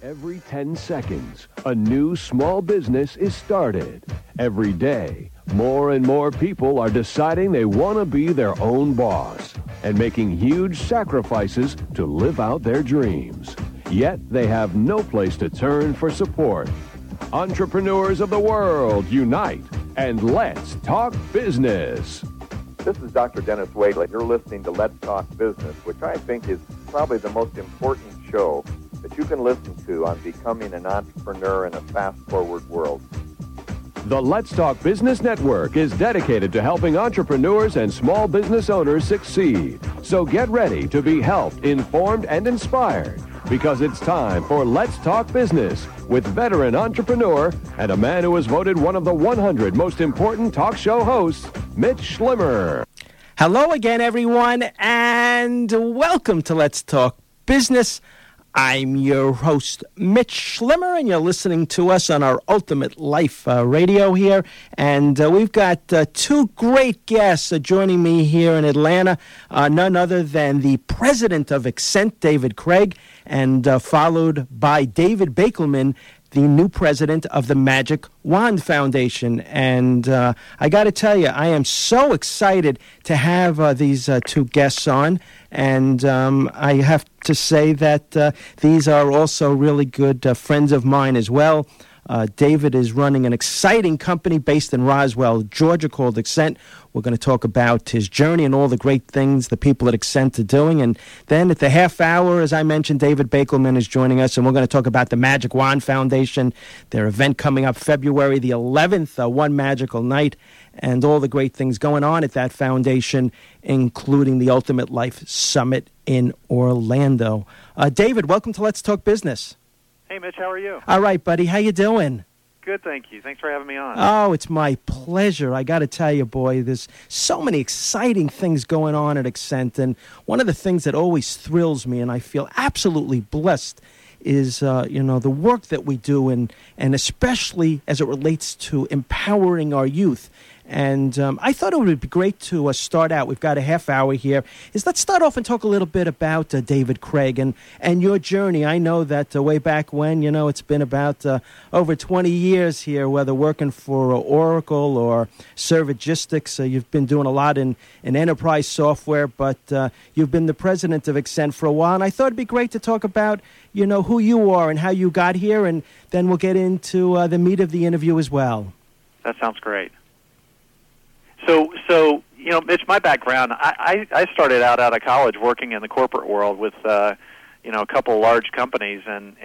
Every 10 seconds, a new small business is started. Every day, more and more people are deciding they want to be their own boss and making huge sacrifices to live out their dreams. Yet they have no place to turn for support. Entrepreneurs of the world, unite and let's talk business. This is Dr. Dennis Whaley. You're listening to Let's Talk Business, which I think is probably the most important show that you can listen to on becoming an entrepreneur in a fast-forward world. The Let's Talk Business Network is dedicated to helping entrepreneurs and small business owners succeed. So get ready to be helped, informed, and inspired, because it's time for Let's Talk Business with veteran entrepreneur and a man who was voted one of the 100 most important talk show hosts, Mitch Schlimmer. Hello again, everyone, and welcome to Let's Talk Business. I'm your host, Mitch Schlimmer, and you're listening to us on our Ultimate Life radio here. And we've got two great guests joining me here in Atlanta, none other than the president of Accent, David Craig, and followed by David Bakelman, the new president of the Magic Wand Foundation. And I got to tell you, I am so excited to have these two guests on. And I have to say that these are also really good friends of mine as well. David is running an exciting company based in Roswell, Georgia, called Accent. We're going to talk about his journey and all the great things the people at Accent are doing. And then at the half hour, as I mentioned, David Bakelman is joining us, and we're going to talk about the Magic Wand Foundation, their event coming up February the 11th, One Magical Night, and all the great things going on at that foundation, including the Ultimate Life Summit in Orlando. David, welcome to Let's Talk Business. Hey, Mitch, how are you? All right, buddy. How you doing? Good, thank you. Thanks for having me on. Oh, it's my pleasure. I got to tell you, boy, there's so many exciting things going on at Accent, and one of the things that always thrills me, and I feel absolutely blessed, is the work that we do, and especially as it relates to empowering our youth. And I thought it would be great to start out. We've got a half hour here. Let's start off and talk a little bit about David Craig and your journey. I know that way back when, it's been about over 20 years here, whether working for Oracle or Servigistics. You've been doing a lot in enterprise software, but you've been the president of Accent for a while. And I thought it'd be great to talk about, who you are and how you got here, and then we'll get into the meat of the interview as well. That sounds great. So Mitch, my background, I started out of college working in the corporate world with, a couple of large companies, and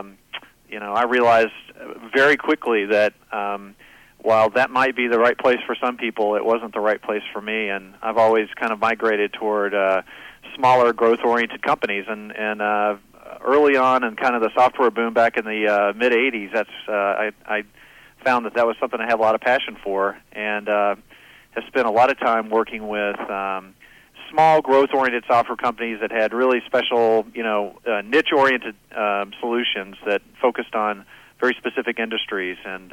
I realized very quickly that while that might be the right place for some people, it wasn't the right place for me, and I've always kind of migrated toward smaller, growth-oriented companies, and early on in kind of the software boom back in the mid-'80s, I found that was something I had a lot of passion for, and have spent a lot of time working with small, growth-oriented software companies that had really special, niche-oriented solutions that focused on very specific industries. And,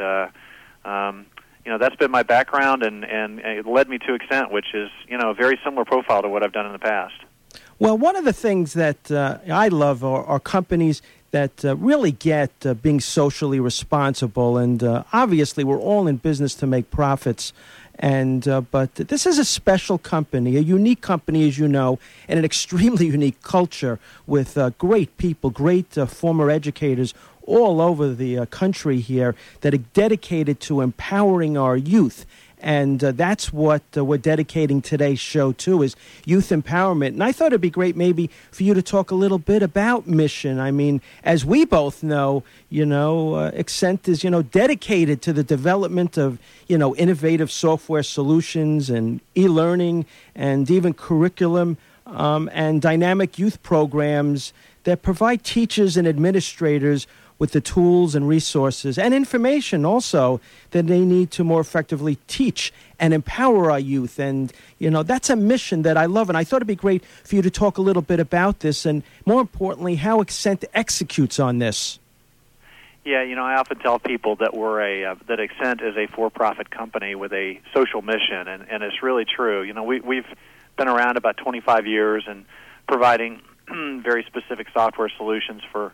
that's been my background, and it led me to Accent, which is, a very similar profile to what I've done in the past. Well, one of the things that I love are companies that really get being socially responsible. And obviously, we're all in business to make profits. But this is a special company, a unique company, as you know, and an extremely unique culture with great people, great former educators all over the country here that are dedicated to empowering our youth. And that's what we're dedicating today's show to, is youth empowerment. And I thought it'd be great maybe for you to talk a little bit about mission. I mean, as we both know, Accent is, dedicated to the development of, innovative software solutions and e-learning and even curriculum and dynamic youth programs that provide teachers and administrators with the tools and resources and information also that they need to more effectively teach and empower our youth. And, that's a mission that I love. And I thought it'd be great for you to talk a little bit about this and, more importantly, how Accent executes on this. Yeah, I often tell people that that Accent is a for-profit company with a social mission, and it's really true. We've been around about 25 years and providing very specific software solutions for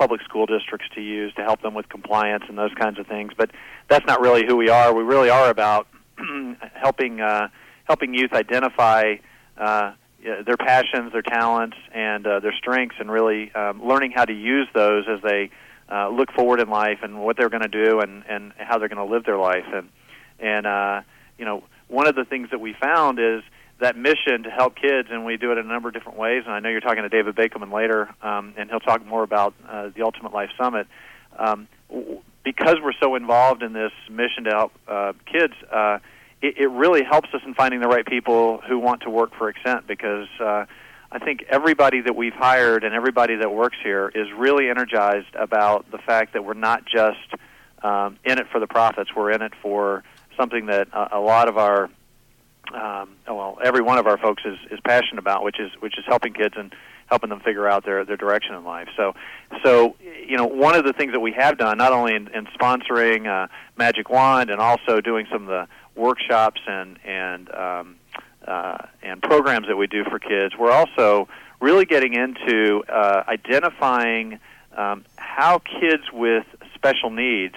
public school districts to use to help them with compliance and those kinds of things. But that's not really who we are. We really are about helping youth identify their passions, their talents, and their strengths, and really learning how to use those as they look forward in life and what they're going to do and how they're going to live their life. And one of the things that we found is that mission to help kids, and we do it in a number of different ways. And I know you're talking to David Bakeman later, and he'll talk more about the Ultimate Life Summit. Because we're so involved in this mission to help kids, it really helps us in finding the right people who want to work for Accent, because I think everybody that we've hired and everybody that works here is really energized about the fact that we're not just in it for the profits. We're in it for something that a lot of our every one of our folks is passionate about, which is helping kids and helping them figure out their direction in life. So one of the things that we have done, not only in sponsoring Magic Wand and also doing some of the workshops and programs that we do for kids, we're also really getting into identifying how kids with special needs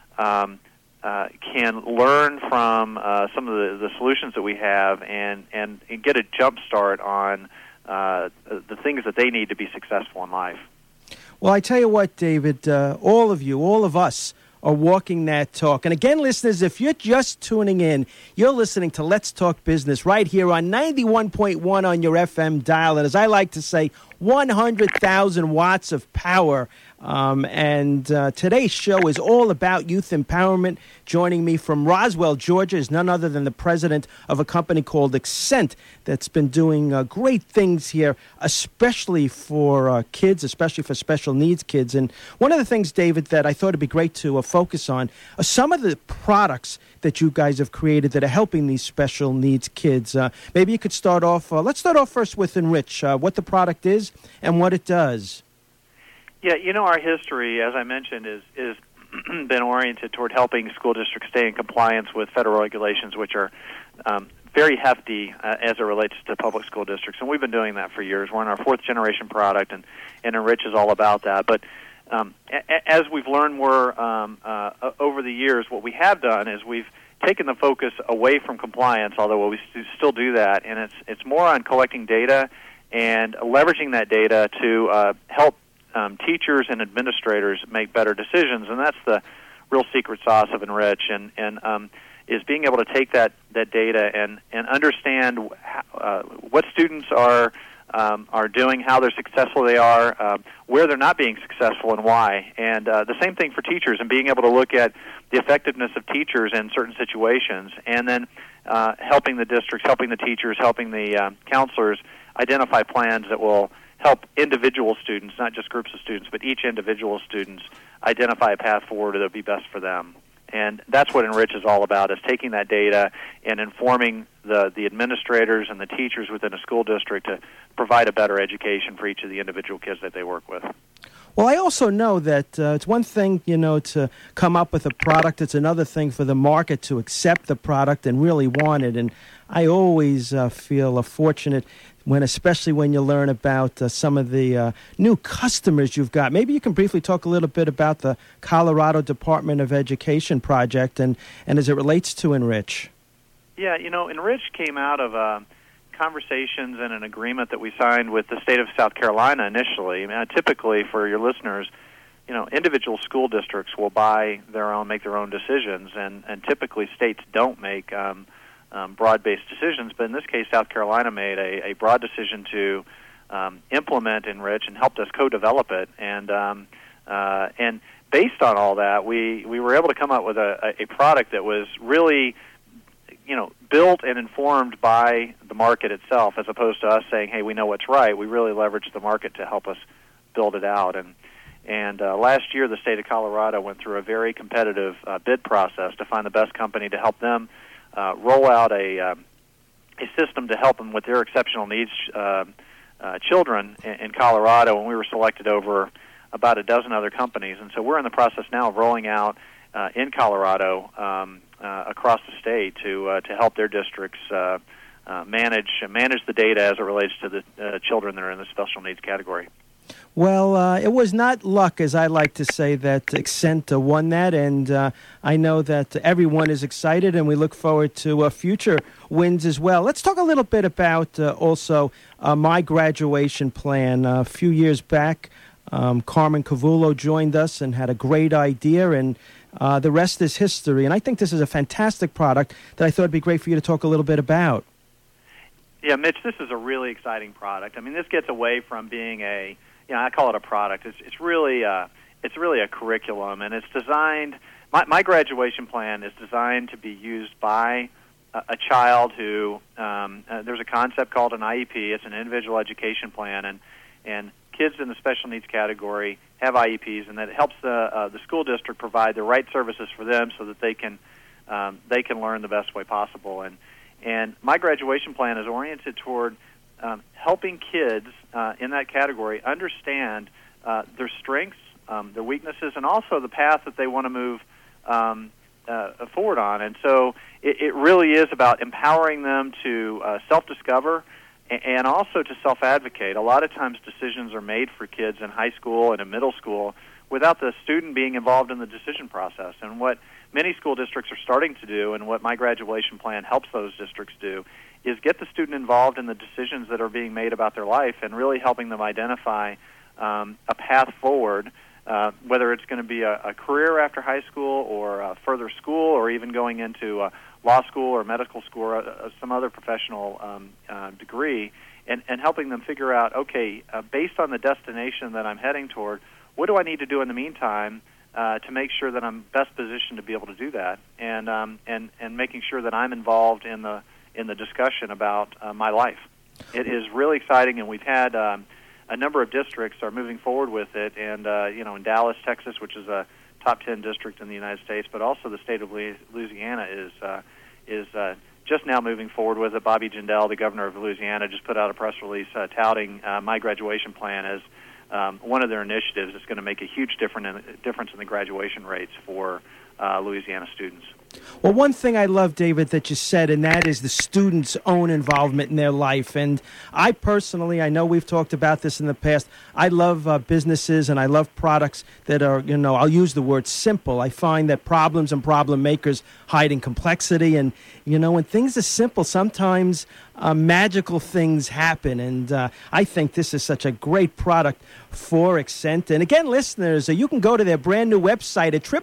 can learn from some of the solutions that we have and get a jump start on the things that they need to be successful in life. Well, I tell you what, David, all of us are walking that talk. And again, listeners, if you're just tuning in, you're listening to Let's Talk Business right here on 91.1 on your FM dial. And as I like to say, 100,000 watts of power. And today's show is all about youth empowerment. Joining me from Roswell, Georgia, is none other than the president of a company called Accent that's been doing great things here, especially for kids, especially for special needs kids. And one of the things, David, that I thought it'd be great to focus on are some of the products that you guys have created that are helping these special needs kids. Maybe you could start off, let's start off first with Enrich, what the product is and what it does. Yeah, our history, as I mentioned, is been oriented toward helping school districts stay in compliance with federal regulations, which are very hefty as it relates to public school districts. And we've been doing that for years. We're in our fourth-generation product, and Enrich is all about that. But as we've learned more over the years, what we have done is we've taken the focus away from compliance, although we still do that, and it's more on collecting data and leveraging that data to help teachers and administrators make better decisions, and that's the real secret sauce of Enrich, and is being able to take that data and understand what students are doing, how they're successful they are, where they're not being successful, and why. And the same thing for teachers, and being able to look at the effectiveness of teachers in certain situations, and then helping the districts, helping the teachers, helping the counselors identify plans that will help individual students, not just groups of students, but each individual students identify a path forward that will be best for them. And that's what Enrich is all about, is taking that data and informing the administrators and the teachers within a school district to provide a better education for each of the individual kids that they work with. Well, I also know that it's one thing, to come up with a product. It's another thing for the market to accept the product and really want it. And I always feel fortunate especially when you learn about some of the new customers you've got. Maybe you can briefly talk a little bit about the Colorado Department of Education project and as it relates to Enrich. Yeah, Enrich came out of conversations and an agreement that we signed with the state of South Carolina initially. Typically, for your listeners, individual school districts will make their own decisions, and typically states don't make broad-based decisions, but in this case, South Carolina made a broad decision to implement Enrich and helped us co-develop it. And based on all that, we were able to come up with a product that was really, built and informed by the market itself, as opposed to us saying, "Hey, we know what's right." We really leveraged the market to help us build it out. And last year, the state of Colorado went through a very competitive bid process to find the best company to help them roll out a system to help them with their exceptional needs children in Colorado, and we were selected over about a dozen other companies. And so we're in the process now of rolling out in Colorado across the state to help their districts manage the data as it relates to the children that are in the special needs category. Well, it was not luck, as I like to say, that Accent won that, and I know that everyone is excited, and we look forward to future wins as well. Let's talk a little bit about also my graduation plan. A few years back, Carmen Cavullo joined us and had a great idea, and the rest is history. And I think this is a fantastic product that I thought would be great for you to talk a little bit about. Yeah, Mitch, this is a really exciting product. I mean, this gets away from being I call it a product. It's really a curriculum, and it's designed. My graduation plan is designed to be used by a child who. There's a concept called an IEP. It's an individual education plan, and kids in the special needs category have IEPs, and that it helps the school district provide the right services for them so that they can learn the best way possible. And my graduation plan is oriented toward helping kids in that category understand their strengths, their weaknesses, and also the path that they want to move forward on. And so it really is about empowering them to self-discover and also to self-advocate. A lot of times decisions are made for kids in high school and in middle school without the student being involved in the decision process. And what many school districts are starting to do, and what my graduation plan helps those districts do, is get the student involved in the decisions that are being made about their life and really helping them identify a path forward, whether it's going to be a career after high school or further school or even going into law school or medical school or some other professional degree, and helping them figure out, okay, based on the destination that I'm heading toward, what do I need to do in the meantime to make sure that I'm best positioned to be able to do that, and making sure that I'm involved in the discussion about my life. It is really exciting, and we've had a number of districts are moving forward with it, and in Dallas, Texas, which is a top 10 district in the United States, but also the state of Louisiana is just now moving forward with it. Bobby Jindal, the governor of Louisiana, just put out a press release touting my graduation plan as one of their initiatives that's going to make a huge difference in the graduation rates for Louisiana students. Well, one thing I love, David, that you said, and that is the students' own involvement in their life. And I personally, I know we've talked about this in the past, I love businesses and I love products that are, I'll use the word simple. I find that problems and problem makers hide in complexity. And, when things are simple, sometimes magical things happen. And I think this is such a great product for Accent. And again, listeners, you can go to their brand new website at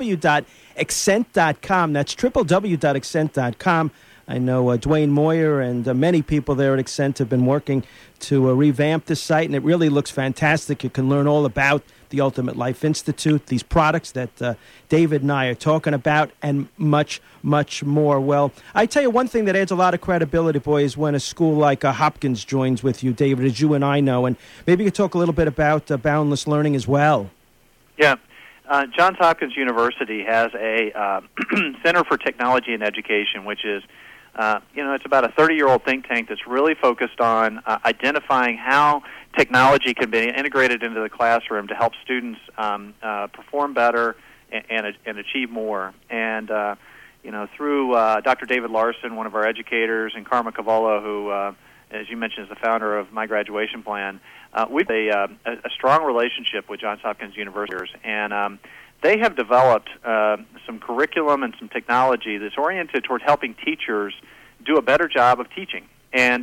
www.accent.com. That's www.accent.com. I know Dwayne Moyer and many people there at Accent have been working to revamp the site, and it really looks fantastic. You can learn all about the Ultimate Life Institute, these products that David and I are talking about, and much, much more. Well, I tell you one thing that adds a lot of credibility, boy, is when a school like Hopkins joins with you, David, as you and I know. And maybe you could talk a little bit about Boundless Learning as well. Yeah. Johns Hopkins University has a Center for Technology and Education, which is, it's about a 30-year-old think tank that's really focused on identifying how technology can be integrated into the classroom to help students perform better and achieve more. And, through Dr. David Larson, one of our educators, and Carmen Cavullo, who, as you mentioned, is the founder of My Graduation Plan, we've a strong relationship with Johns Hopkins University, and they have developed some curriculum and some technology that's oriented toward helping teachers do a better job of teaching. And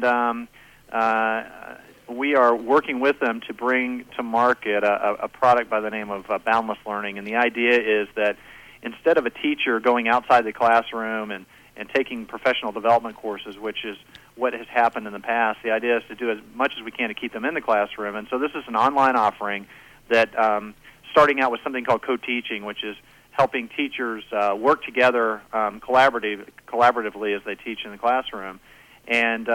we are working with them to bring to market a product by the name of Boundless Learning. And the idea is that instead of a teacher going outside the classroom and taking professional development courses, which is what has happened in the past, the idea is to do as much as we can to keep them in the classroom. And so this is an online offering that starting out with something called co-teaching, which is helping teachers work together collaboratively as they teach in the classroom. And,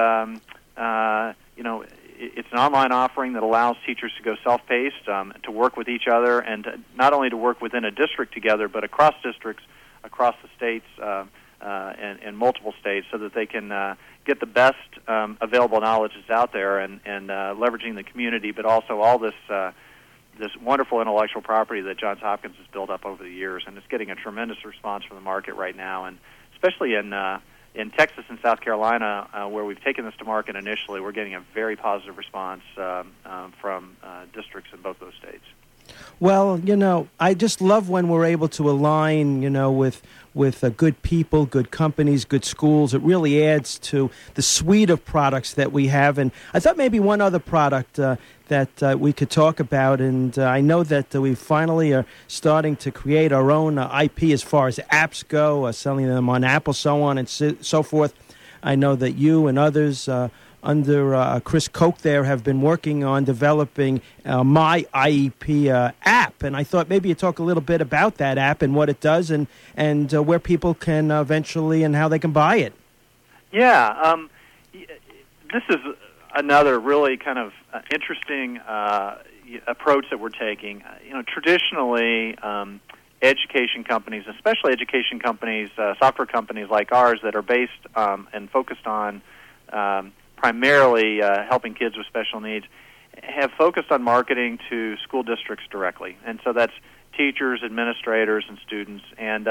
it's an online offering that allows teachers to go self-paced, to work with each other, and not only to work within a district together, but across districts, across the states, and multiple states, so that they can get the best available knowledge that's out there and leveraging the community, but also all this wonderful intellectual property that Johns Hopkins has built up over the years, and it's getting a tremendous response from the market right now, and especially in in Texas and South Carolina, where we've taken this to market initially, we're getting a very positive response from districts in both those states. Well, I just love when we're able to align, with good people, good companies, good schools. It really adds to the suite of products that we have. And I thought maybe one other product that we could talk about, and I know that we finally are starting to create our own IP as far as apps go, selling them on Apple, so on and so forth. I know that you and others under Chris Koch there have been working on developing My IEP app, and I thought maybe you'd talk a little bit about that app and what it does and where people can eventually and how they can buy it. Yeah, this is another really kind of interesting approach that we're taking. Traditionally, education companies, especially education companies, software companies like ours that are based and focused on primarily helping kids with special needs, have focused on marketing to school districts directly, and so that's teachers, administrators, and students. And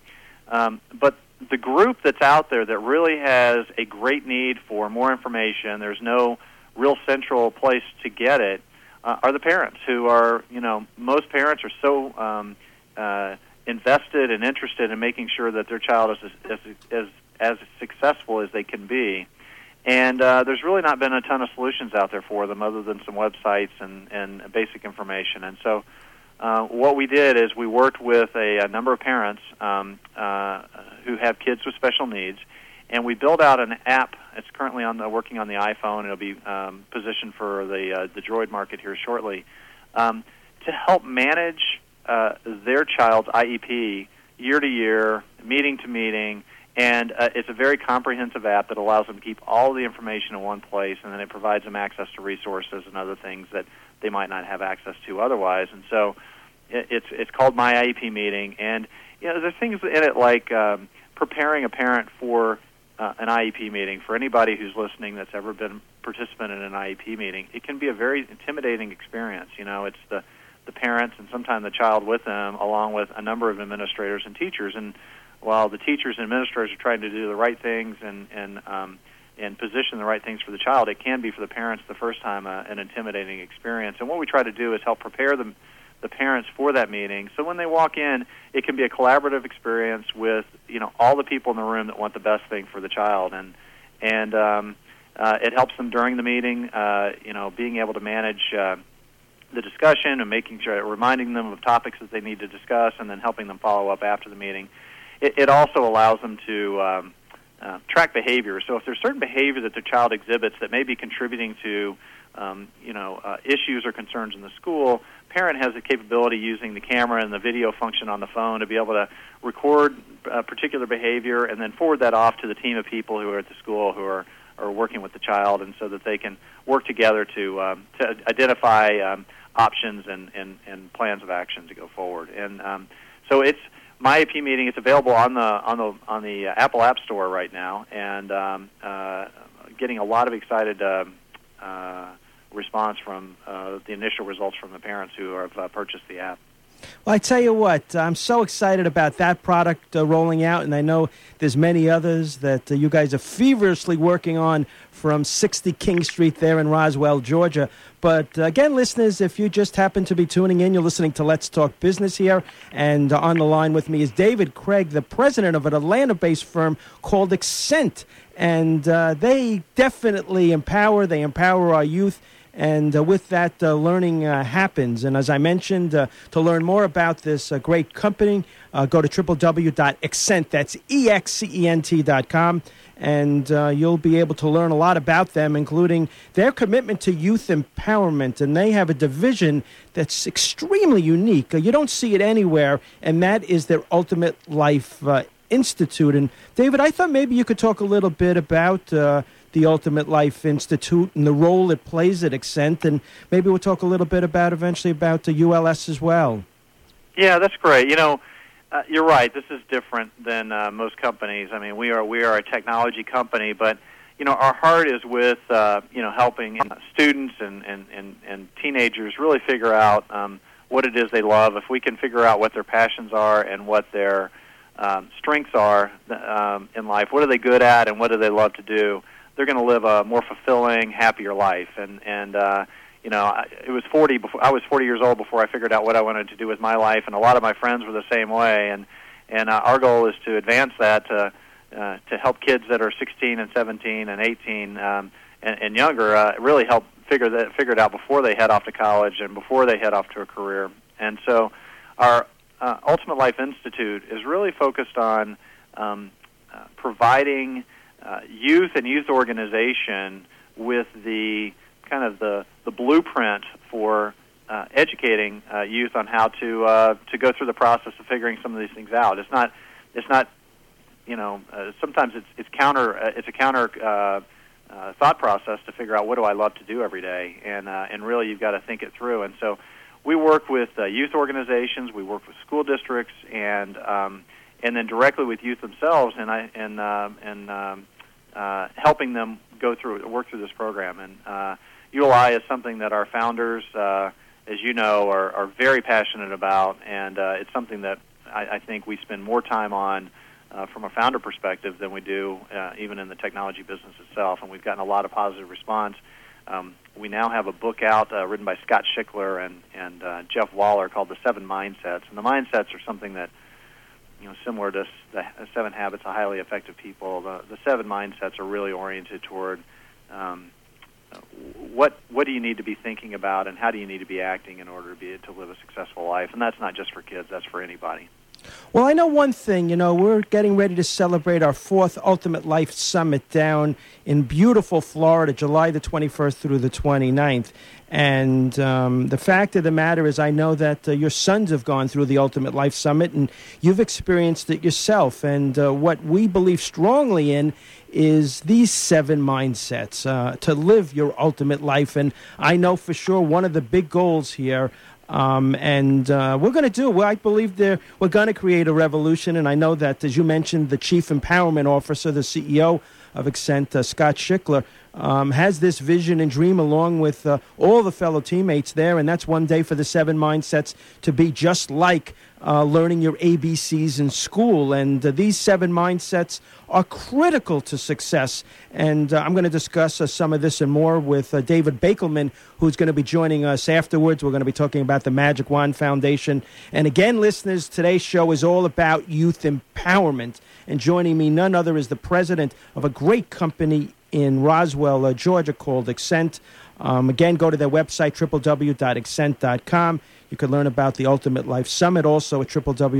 but the group that's out there that really has a great need for more information, there's no real central place to get it, are the parents who are, most parents are so invested and interested in making sure that their child is as successful as they can be. And there's really not been a ton of solutions out there for them other than some websites and basic information. And so what we did is we worked with a number of parents who have kids with special needs, and we built out an app. It's currently working on the iPhone. It'll be positioned for the Droid market here shortly, to help manage their child's IEP year to year, meeting to meeting. And it's a very comprehensive app that allows them to keep all the information in one place, and then it provides them access to resources and other things that they might not have access to otherwise. And so it's called My IEP Meeting. And there's things in it like preparing a parent for an IEP meeting. For anybody who's listening that's ever been a participant in an IEP meeting, it can be a very intimidating experience. It's the parents and sometimes the child with them, along with a number of administrators and teachers. And while the teachers and administrators are trying to do the right things and position the right things for the child, it can be for the parents the first time an intimidating experience. And what we try to do is help prepare the parents for that meeting, so when they walk in, it can be a collaborative experience with all the people in the room that want the best thing for the child, and it helps them during the meeting, being able to manage the discussion and making sure, reminding them of topics that they need to discuss, and then helping them follow up after the meeting. It also allows them to track behavior. So if there's certain behavior that the child exhibits that may be contributing to issues or concerns in the school, parent has the capability using the camera and the video function on the phone to be able to record particular behavior and then forward that off to the team of people who are at the school who are working with the child, and so that they can work together to identify options and plans of action to go forward. And so it's My IEP Meeting. It's available on the Apple App Store right now, and getting a lot of excited response from the initial results from the parents who have purchased the app. Well, I tell you what, I'm so excited about that product rolling out, and I know there's many others that you guys are feverishly working on from 60 King Street there in Roswell, Georgia. But again, listeners, if you just happen to be tuning in, you're listening to Let's Talk Business here, and on the line with me is David Craig, the president of an Atlanta-based firm called Accent, and they definitely empower our youth. And with that, learning happens. And as I mentioned, to learn more about this great company, go to www.Accent, that's EXCENT.com, and you'll be able to learn a lot about them, including their commitment to youth empowerment. And they have a division that's extremely unique. You don't see it anywhere, and that is their Ultimate Life Institute. And David, I thought maybe you could talk a little bit about the Ultimate Life Institute and the role it plays at Accent, and maybe we'll talk a little bit eventually about the ULS as well. Yeah, that's great. You're right. This is different than most companies. I mean, we are a technology company, but our heart is with helping students and teenagers really figure out what it is they love. If we can figure out what their passions are and what their strengths are in life, what are they good at, and what do they love to do, they're going to live a more fulfilling, happier life. And you know, I was 40 years old before I figured out what I wanted to do with my life, and a lot of my friends were the same way. And our goal is to advance that to help kids that are 16 and 17 and 18 and younger really help figure it out before they head off to college and before they head off to a career. And so our Ultimate Life Institute is really focused on providing youth and youth organization with the kind of the blueprint for educating youth on how to go through the process of figuring some of these things out. It's not you know, sometimes it's a counter thought process to figure out what do I love to do every day, and really you've got to think it through. And so we work with youth organizations, we work with school districts, and then directly with youth themselves, and helping them work through this program. And ULI is something that our founders, as you know, are very passionate about, and it's something that I think we spend more time on from a founder perspective than we do even in the technology business itself, and we've gotten a lot of positive response. We now have a book out written by Scott Schickler and Jeff Waller called The 7 Mindsets, and the mindsets are something that, you know, similar to the 7 Habits of Highly Effective People. The 7 mindsets are really oriented toward what do you need to be thinking about, and how do you need to be acting in order to live a successful life. And that's not just for kids; that's for anybody. Well, I know one thing, you know, we're getting ready to celebrate our 4th Ultimate Life Summit down in beautiful Florida, July the 21st through the 29th. And the fact of the matter is I know that your sons have gone through the Ultimate Life Summit, and you've experienced it yourself. And what we believe strongly in is these 7 mindsets to live your ultimate life. And I know for sure one of the big goals here we're going to do. I believe we're going to create a revolution, and I know that, as you mentioned, the Chief Empowerment Officer, the CEO of Accent, Scott Schickler, has this vision and dream along with all the fellow teammates there, and that's one day for the 7 mindsets to be just like learning your ABCs in school. And these 7 mindsets are critical to success. And I'm going to discuss some of this and more with David Bakelman, who's going to be joining us afterwards. We're going to be talking about the Magic Wand Foundation. And again, listeners, today's show is all about youth empowerment. And joining me, none other, is the president of a great company in Roswell, Georgia, called Accent. Again, go to their website, www.accent.com. You can learn about the Ultimate Life Summit also at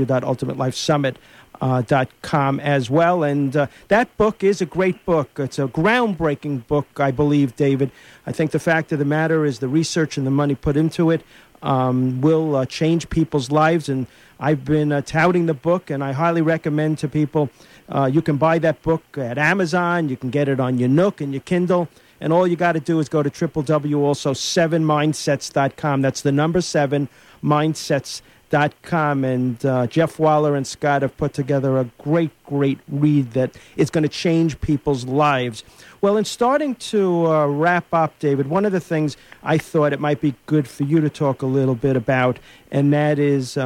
www.ultimatelifesummit.com as well. And that book is a great book. It's a groundbreaking book, I believe, David. I think the fact of the matter is the research and the money put into it will change people's lives. And I've been touting the book, and I highly recommend to people, you can buy that book at Amazon. You can get it on your Nook and your Kindle. And all you got to do is go to www.7mindsets.com. That's the number 7mindsets.com. And Jeff Waller and Scott have put together a great, great read that is going to change people's lives. Well, in starting to wrap up, David, one of the things I thought it might be good for you to talk a little bit about, and that is,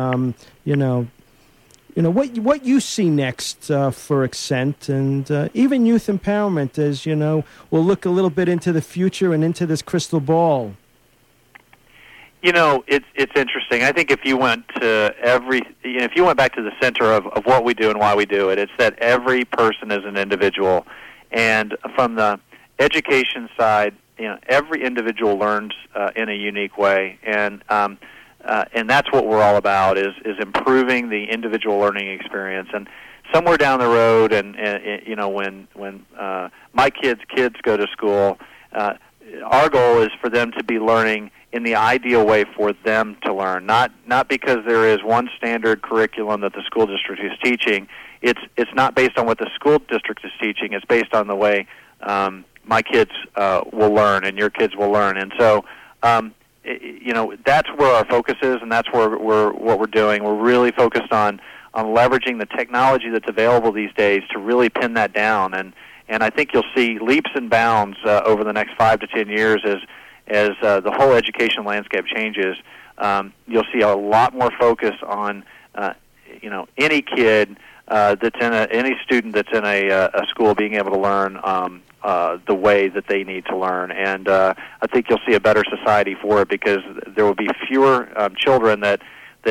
what you see next for Accent and even youth empowerment, as you know, we'll look a little bit into the future and into this crystal ball. You know, it's interesting. I think if you went back to the center of what we do and why we do it, it's that every person is an individual, and from the education side, you know, every individual learns in a unique way, and that's what we're all about is improving the individual learning experience. And somewhere down the road, and you know, when my kids go to school, our goal is for them to be learning in the ideal way for them to learn, not because there is one standard curriculum that the school district is teaching. It's not based on what the school district is teaching. It's based on the way my kids will learn and your kids will learn. And so, you know, that's where our focus is, and that's what we're doing. We're really focused on leveraging the technology that's available these days to really pin that down. And I think you'll see leaps and bounds over the next 5 to 10 years as the whole education landscape changes. You'll see a lot more focus on, you know, any kid that's in any student that's in a school being able to learn the way that they need to learn. And I think you'll see a better society for it, because there will be fewer children that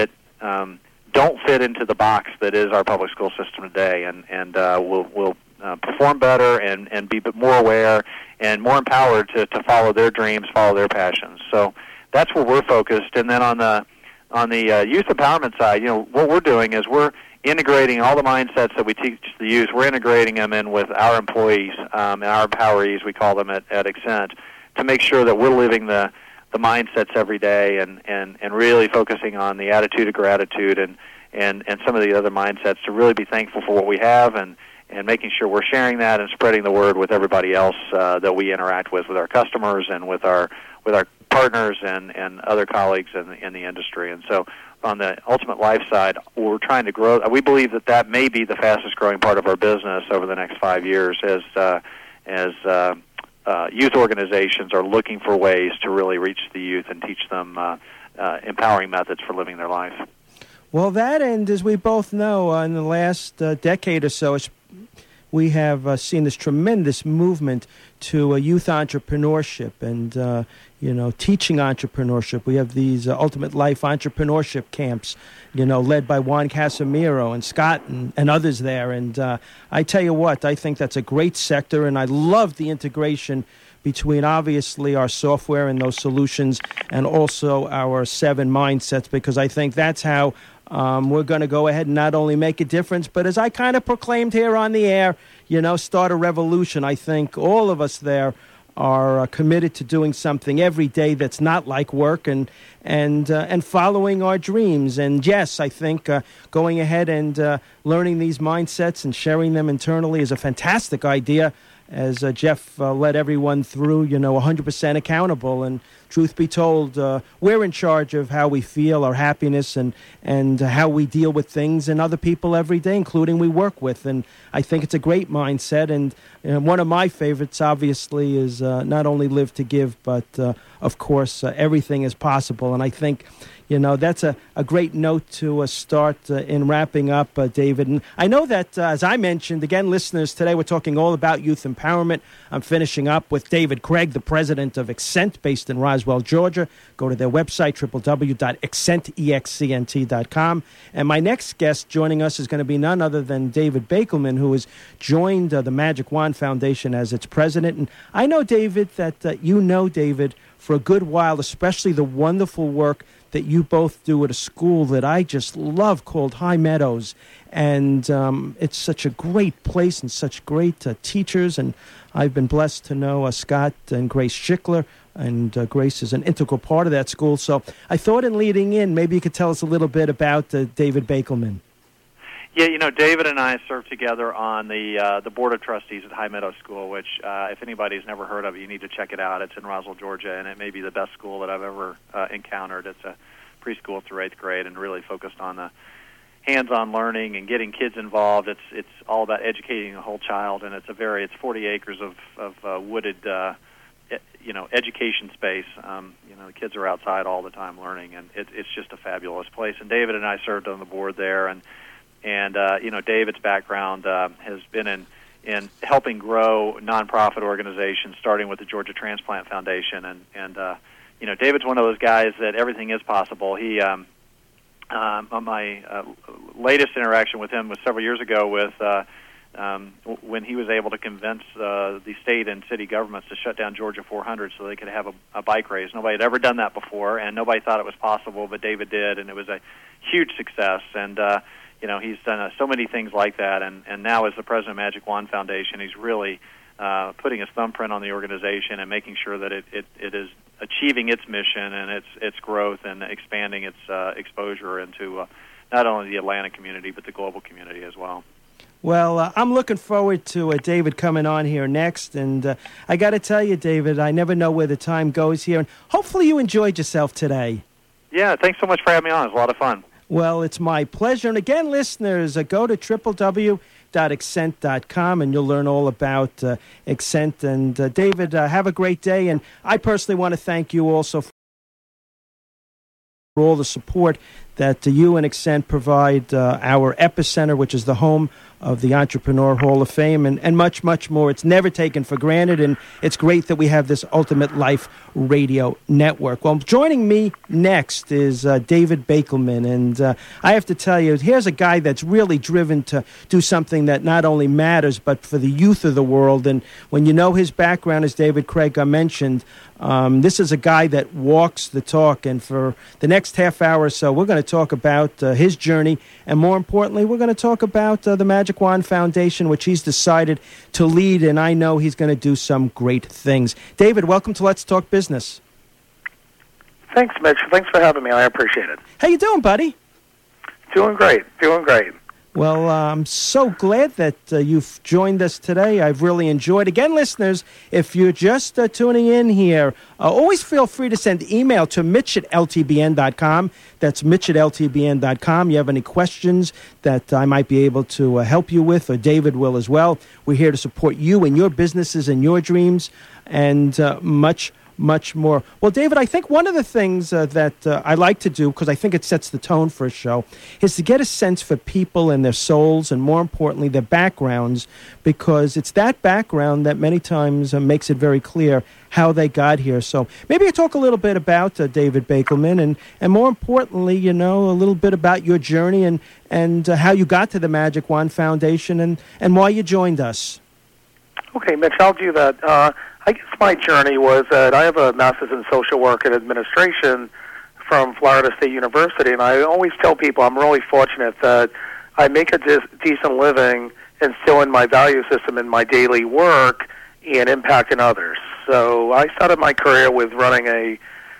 don't fit into the box that is our public school system today, and will perform better and be more aware and more empowered to follow their dreams, follow their passions. So that's where we're focused. And then on the youth empowerment side, what we're doing is we're integrating all the mindsets that we teach the youth. We're integrating them in with our employees and our empowees, we call them at Accent, to make sure that we're living the mindsets every day and really focusing on the attitude of gratitude and some of the other mindsets, to really be thankful for what we have and making sure we're sharing that and spreading the word with everybody else that we interact with our customers and with our partners and other colleagues in the industry. And so on the Ultimate Life side, we're trying to grow. We believe that may be the fastest growing part of our business over the next 5 years as youth organizations are looking for ways to really reach the youth and teach them empowering methods for living their life. Well, that, and as we both know, in the last decade or so, we have seen this tremendous movement to youth entrepreneurship and, teaching entrepreneurship. We have these Ultimate Life entrepreneurship camps, led by Juan Casimiro and Scott and others there. And I tell you what, I think that's a great sector, and I love the integration between, obviously, our software and those solutions and also our 7 mindsets, because I think that's how we're going to go ahead and not only make a difference, but as I kind of proclaimed here on the air, start a revolution. I think all of us there are committed to doing something every day that's not like work and following our dreams. And yes, I think going ahead and learning these mindsets and sharing them internally is a fantastic idea. As Jeff led everyone through, 100% accountable. And truth be told, we're in charge of how we feel, our happiness, and how we deal with things and other people every day, including we work with. And I think it's a great mindset. And one of my favorites, obviously, is not only live to give, but, of course, everything is possible. And I think, that's a great note to start in wrapping up, David. And I know that, as I mentioned, again, listeners, today we're talking all about youth empowerment. I'm finishing up with David Craig, the president of Accent, based in Roswell, Georgia. Go to their website, www.accent.com. And my next guest joining us is going to be none other than David Bakelman, who has joined the Magic Wand Foundation as its president. And I know, David, that David, for a good while, especially the wonderful work that you both do at a school that I just love called High Meadows. And it's such a great place and such great teachers. And I've been blessed to know Scott and Grace Schickler. And Grace is an integral part of that school. So I thought in leading in, maybe you could tell us a little bit about David Bakelman. Yeah, David and I serve together on the Board of Trustees at High Meadows School, which, if anybody's never heard of it, you need to check it out. It's in Roswell, Georgia, and it may be the best school that I've ever encountered. It's a preschool through 8th grade and really focused on the hands-on learning and getting kids involved. It's all about educating the whole child, and it's 40 acres of wooded, education space. The kids are outside all the time learning, and it's just a fabulous place. And David and I served on the board there, and David's background has been in helping grow nonprofit organizations, starting with the Georgia Transplant Foundation. And David's one of those guys that everything is possible. He, my latest interaction with him was several years ago with when he was able to convince the state and city governments to shut down Georgia 400 so they could have a bike race. Nobody had ever done that before, and nobody thought it was possible, but David did, and it was a huge success. And he's done so many things like that, and now as the president of Magic Wand Foundation, he's really putting his thumbprint on the organization and making sure that it is achieving its mission and its growth and expanding its exposure into not only the Atlanta community but the global community as well. Well, I'm looking forward to David coming on here next, and I got to tell you, David, I never know where the time goes here, and hopefully you enjoyed yourself today. Yeah, thanks so much for having me on. It was a lot of fun. Well, it's my pleasure. And again, listeners, go to www.accent.com and you'll learn all about Accent. And David, have a great day. And I personally want to thank you also for all the support that you and Accent provide our epicenter, which is the home of the Entrepreneur Hall of Fame, and much, much more. It's never taken for granted, and it's great that we have this Ultimate Life Radio Network. Well, joining me next is David Bakelman, and I have to tell you, here's a guy that's really driven to do something that not only matters, but for the youth of the world. And when you know his background, as David Craig mentioned, this is a guy that walks the talk, and for the next half hour or so, we're going to talk about his journey, and more importantly, we're going to talk about the Magic Wand Foundation, which he's decided to lead, and I know he's going to do some great things. David, welcome to Let's Talk Business. Thanks, Mitch. Thanks for having me. I appreciate it. How you doing, buddy? Doing great. Well, I'm so glad that you've joined us today. I've really enjoyed. Again, listeners, if you're just tuning in here, always feel free to send email to Mitch@LTBN.com. That's Mitch@LTBN.com. You have any questions that I might be able to help you with, or David will as well. We're here to support you and your businesses and your dreams, and much more. Well, David, I think one of the things that I like to do, because I think it sets the tone for a show, is to get a sense for people and their souls, and more importantly, their backgrounds, because it's that background that many times makes it very clear how they got here. So maybe you talk a little bit about David Bakelman, and more importantly, a little bit about your journey and how you got to the Magic Wand Foundation and why you joined us. Okay, Mitch, I'll do that. I guess my journey was that I have a master's in social work and administration from Florida State University, and I always tell people I'm really fortunate that I make a decent living instilling my value system in my daily work and impacting others. So I started my career with running a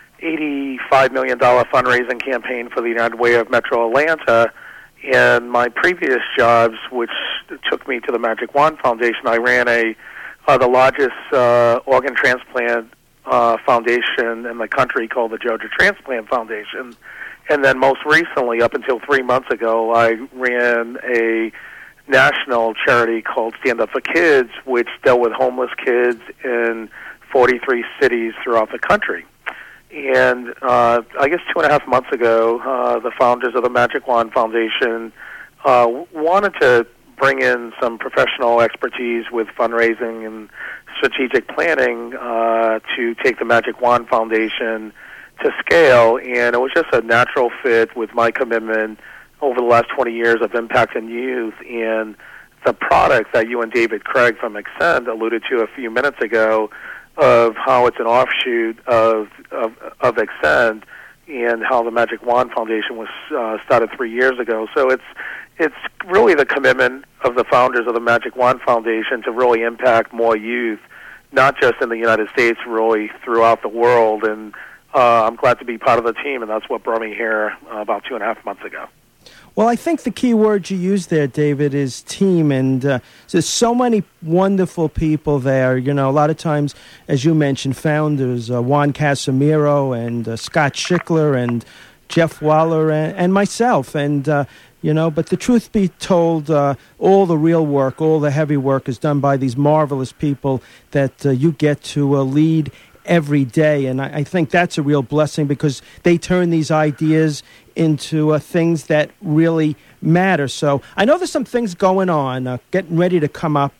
$85 million fundraising campaign for the United Way of Metro Atlanta. And my previous jobs, which took me to the Magic Wand Foundation, I ran the largest organ transplant foundation in the country called the Georgia Transplant Foundation. And then most recently, up until 3 months ago, I ran a national charity called Stand Up for Kids, which dealt with homeless kids in 43 cities throughout the country. And I guess 2.5 months ago, the founders of the Magic Wand Foundation wanted to bring in some professional expertise with fundraising and strategic planning to take the Magic Wand Foundation to scale. And it was just a natural fit with my commitment over the last 20 years of impacting youth, and the product that you and David Craig from Accent alluded to a few minutes ago, of how it's an offshoot of Accent, and how the Magic Wand Foundation was started 3 years ago. So it's really the commitment of the founders of the Magic Wand Foundation to really impact more youth, not just in the United States, really throughout the world. And I'm glad to be part of the team, and that's what brought me here about 2.5 months ago. Well, I think the key word you used there, David, is team. And there's so many wonderful people there. A lot of times, as you mentioned, founders, Juan Casimiro and Scott Schickler and Jeff Waller and myself. And, but the truth be told, all the real work, all the heavy work is done by these marvelous people that you get to lead every day. And I think that's a real blessing, because they turn these ideas into things that really matter. So I know there's some things going on, getting ready to come up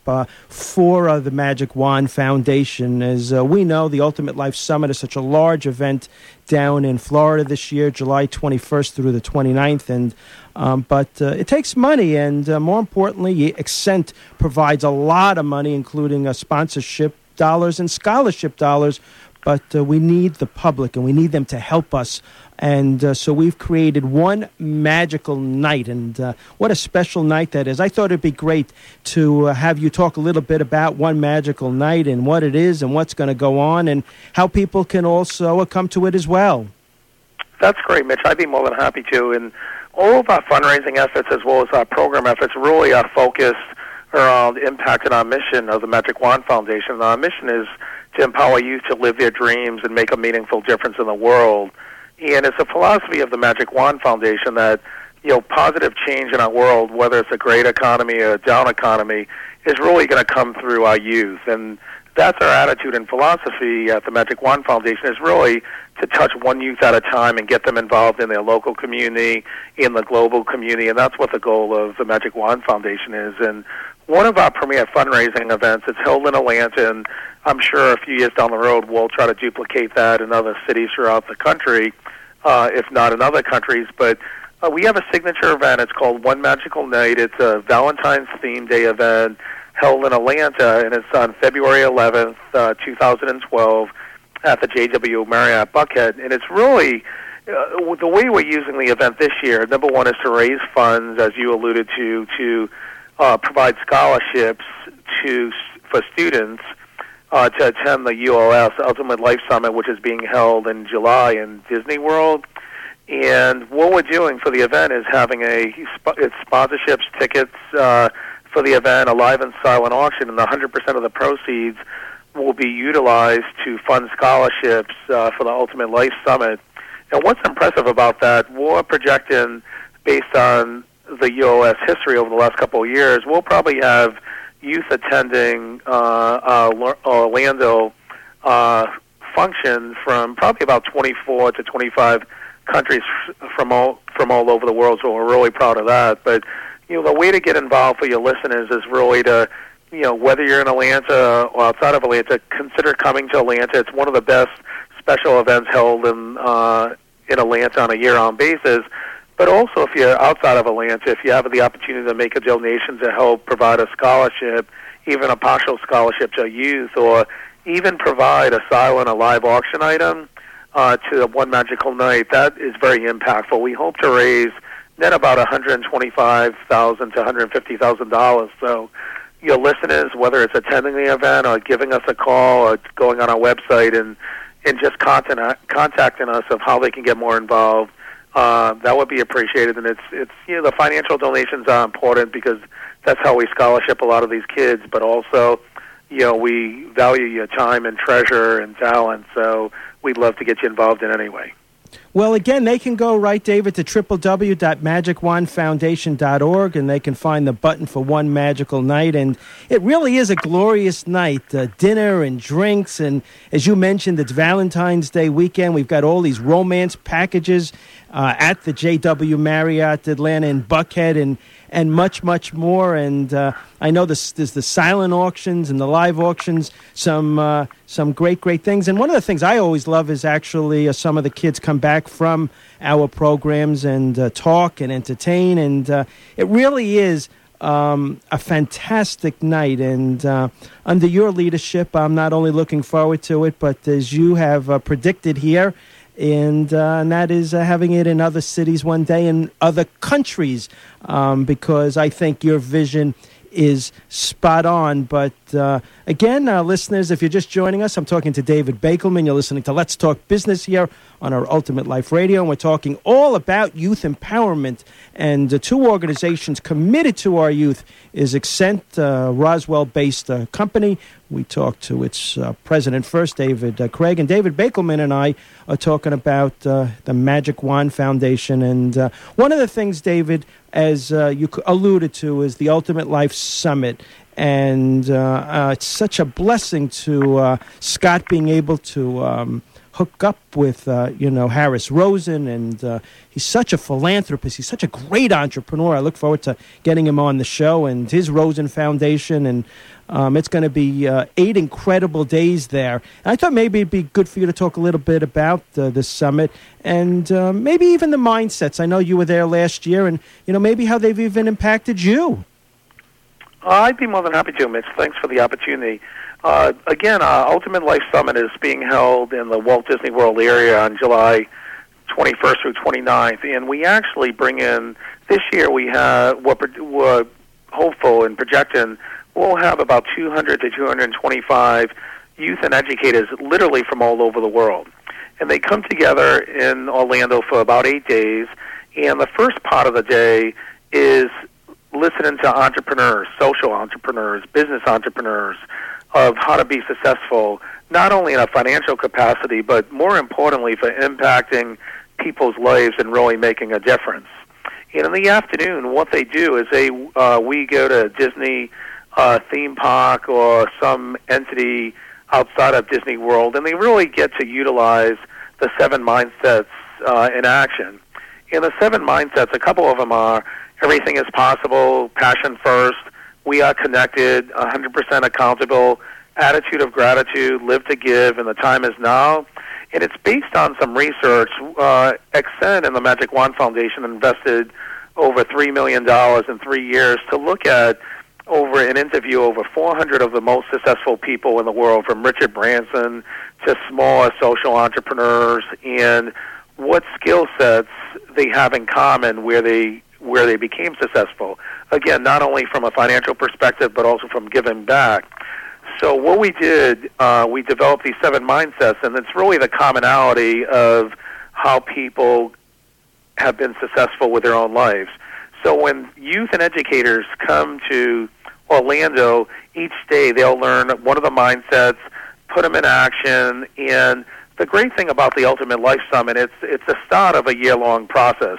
for the Magic Wand Foundation. As we know, the Ultimate Life Summit is such a large event down in Florida this year, July 21st through the 29th. And but it takes money, and more importantly, Accent provides a lot of money, including sponsorship dollars and scholarship dollars. But we need the public, and we need them to help us. And so we've created one magical night. And what a special night that is. I thought it'd be great to have you talk a little bit about one magical night and what it is and what's going to go on, and how people can also come to it as well. That's great, Mitch. I'd be more than happy to. And all of our fundraising efforts, as well as our program efforts, really are focused around impacting our mission of the Magic Wand Foundation. And our mission is to empower youth to live their dreams and make a meaningful difference in the world. And it's a philosophy of the Magic Wand Foundation that, positive change in our world, whether it's a great economy or a down economy, is really going to come through our youth. And that's our attitude and philosophy at the Magic Wand Foundation, is really to touch one youth at a time and get them involved in their local community, in the global community, and that's what the goal of the Magic Wand Foundation is. And one of our premier fundraising events, it's held in Atlanta, and I'm sure a few years down the road we'll try to duplicate that in other cities throughout the country, if not in other countries. But we have a signature event. It's called One Magical Night. It's a Valentine's Theme Day event held in Atlanta, and it's on February 11th, 2012, at the JW Marriott Buckhead. And it's really, the way we're using the event this year, number one is to raise funds, as you alluded to provide scholarships for students to attend the ULS Ultimate Life Summit, which is being held in July in Disney World. And what we're doing for the event is having it's sponsorships, tickets for the event, a live and silent auction, and 100% of the proceeds will be utilized to fund scholarships for the Ultimate Life Summit. And what's impressive about that, we're projecting, based on the ULS history over the last couple of years, we'll probably have youth attending Orlando function from probably about 24 to 25 countries from all over the world, so we're really proud of that. But the way to get involved for your listeners is really to, whether you're in Atlanta or outside of Atlanta, consider coming to Atlanta. It's one of the best special events held in Atlanta on a year-round basis. But also, if you're outside of Atlanta, if you have the opportunity to make a donation to help provide a scholarship, even a partial scholarship to youth, or even provide a silent, a live auction item to One Magical Night, that is very impactful. We hope to raise net about $125,000 to $150,000. So your listeners, whether it's attending the event or giving us a call or going on our website and just contacting us of how they can get more involved, that would be appreciated. And it's the financial donations are important because that's how we scholarship a lot of these kids, but also we value your time and treasure and talent, so we'd love to get you involved in any way. Well, again, they can go, right, David, to www.magicwandfoundation.org, and they can find the button for One Magical Night. And it really is a glorious night, dinner and drinks. And as you mentioned, it's Valentine's Day weekend. We've got all these romance packages at the JW Marriott Atlanta in Buckhead and much, much more. And I know there's the silent auctions and the live auctions, some great things. And one of the things I always love is actually some of the kids come back from our programs and talk and entertain. And it really is a fantastic night. And under your leadership, I'm not only looking forward to it, but as you have predicted here, and that is having it in other cities one day and other countries, because I think your vision is spot on. But again, listeners, if you're just joining us, I'm talking to David Bakelman. You're listening to Let's Talk Business here on our Ultimate Life Radio, and we're talking all about youth empowerment. And the two organizations committed to our youth is Accent, Roswell-based company. We talked to its president first, David Craig, and David Bakelman and I are talking about the Magic Wand Foundation. And one of the things, David, as you alluded to, is the Ultimate Life Summit. And it's such a blessing to Scott being able to hook up with, Harris Rosen, and he's such a philanthropist. He's such a great entrepreneur. I look forward to getting him on the show and his Rosen Foundation, and it's going to be 8 incredible days there. And I thought maybe it'd be good for you to talk a little bit about the summit and maybe even the mindsets. I know you were there last year, and maybe how they've even impacted you. I'd be more than happy to, Mitch. Thanks for the opportunity. Again, Ultimate Life Summit is being held in the Walt Disney World area on July 21st through 29th, and we actually bring in, this year we're hopeful and projecting we'll have about 200 to 225 youth and educators literally from all over the world. And they come together in Orlando for about 8 days, and the first part of the day is listening to entrepreneurs, social entrepreneurs, business entrepreneurs, of how to be successful, not only in a financial capacity, but more importantly for impacting people's lives and really making a difference. And in the afternoon, what they do is we go to Disney theme park or some entity outside of Disney World, and they really get to utilize the 7 mindsets in action. In the 7 mindsets, a couple of them are everything is possible, passion first, we are connected, 100% accountable, attitude of gratitude, live to give, and the time is now. And it's based on some research. Accent and the Magic Wand Foundation invested over $3 million in 3 years to look at and interview over 400 of the most successful people in the world, from Richard Branson to smaller social entrepreneurs, and what skill sets they have in common where they became successful. Again, not only from a financial perspective, but also from giving back. So what we did, we developed these 7 mindsets, and it's really the commonality of how people have been successful with their own lives. So when youth and educators come to Orlando, each day they'll learn one of the mindsets, put them in action, and the great thing about the Ultimate Life Summit, it's the start of a year-long process.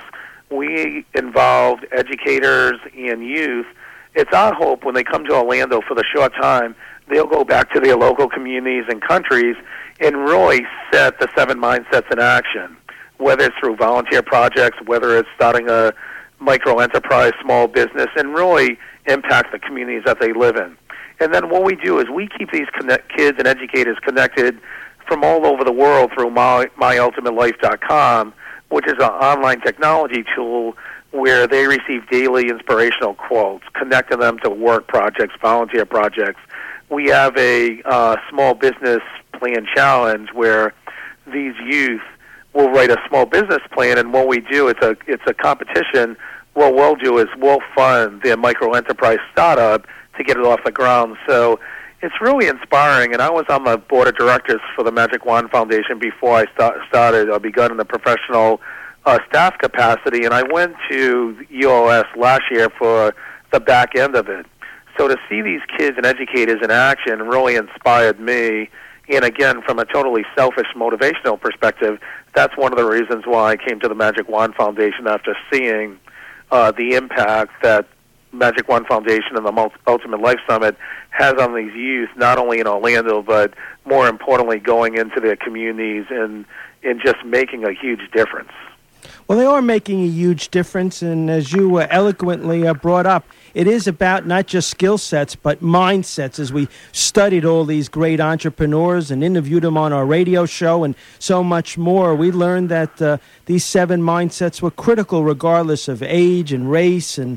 We involved educators and youth. It's our hope when they come to Orlando for the short time, they'll go back to their local communities and countries and really set the 7 mindsets in action, whether it's through volunteer projects, whether it's starting a micro-enterprise, small business, and really impact the communities that they live in. And then what we do is we keep these kids and educators connected from all over the world through myultimatelife.com, which is an online technology tool where they receive daily inspirational quotes, connecting them to work projects, volunteer projects. We have a small business plan challenge where these youth will write a small business plan, and what we do, it's a competition. What we'll do is we'll fund their micro-enterprise startup to get it off the ground. So it's really inspiring, and I was on the board of directors for the Magic Wand Foundation before I begun in the professional staff capacity, and I went to EOS last year for the back end of it. So to see these kids and educators in action really inspired me, and again, from a totally selfish motivational perspective, that's one of the reasons why I came to the Magic Wand Foundation after seeing the impact that Magic Wand Foundation and the Ultimate Life Summit has on these youth, not only in Orlando, but more importantly, going into their communities and just making a huge difference. Well, they are making a huge difference, and as you eloquently brought up, it is about not just skill sets, but mindsets. As we studied all these great entrepreneurs and interviewed them on our radio show and so much more, we learned that these 7 mindsets were critical regardless of age and race and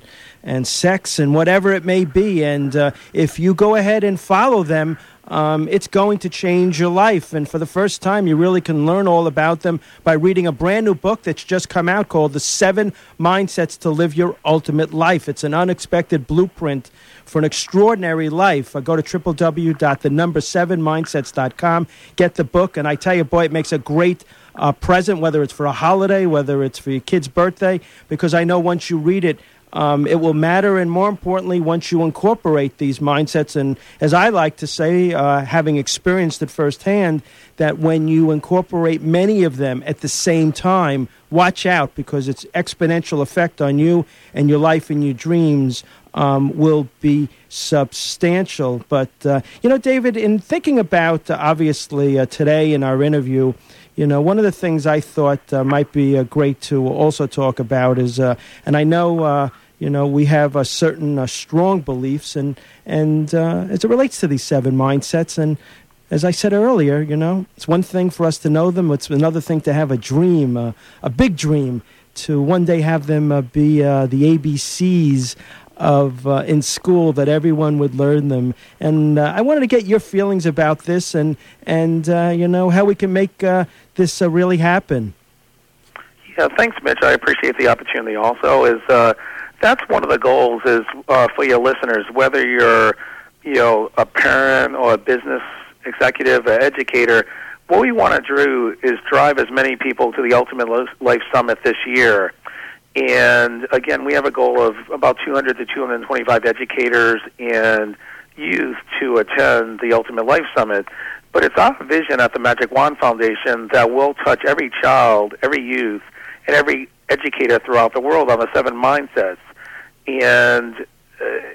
sex and whatever it may be. And if you go ahead and follow them, it's going to change your life. And for the first time, you really can learn all about them by reading a brand new book that's just come out called The 7 Mindsets to Live Your Ultimate Life. It's an unexpected blueprint for an extraordinary life. Go to www.7mindsets.com, get the book, and I tell you, boy, it makes a great present, whether it's for a holiday, whether it's for your kid's birthday, because I know once you read it, it will matter, and more importantly, once you incorporate these mindsets, and as I like to say, having experienced it firsthand, that when you incorporate many of them at the same time, watch out, because its exponential effect on you and your life and your dreams will be substantial. But, David, in thinking about, obviously, today in our interview, one of the things I thought might be great to also talk about is, and I know, we have a certain strong beliefs, and as it relates to these 7 mindsets, and as I said earlier, it's one thing for us to know them. It's another thing to have a dream, a big dream, to one day have them be the ABCs of in school, that everyone would learn them. And I wanted to get your feelings about this, and how we can make this really happen. Yeah, thanks, Mitch. I appreciate the opportunity. Also, is that's one of the goals is for your listeners, whether you're a parent or a business executive, or educator. What we want to do is drive as many people to the Ultimate Life Summit this year. And again, we have a goal of about 200 to 225 educators and youth to attend the Ultimate Life Summit. But it's our vision at the Magic Wand Foundation that we'll touch every child, every youth, and every educator throughout the world on the 7 mindsets. And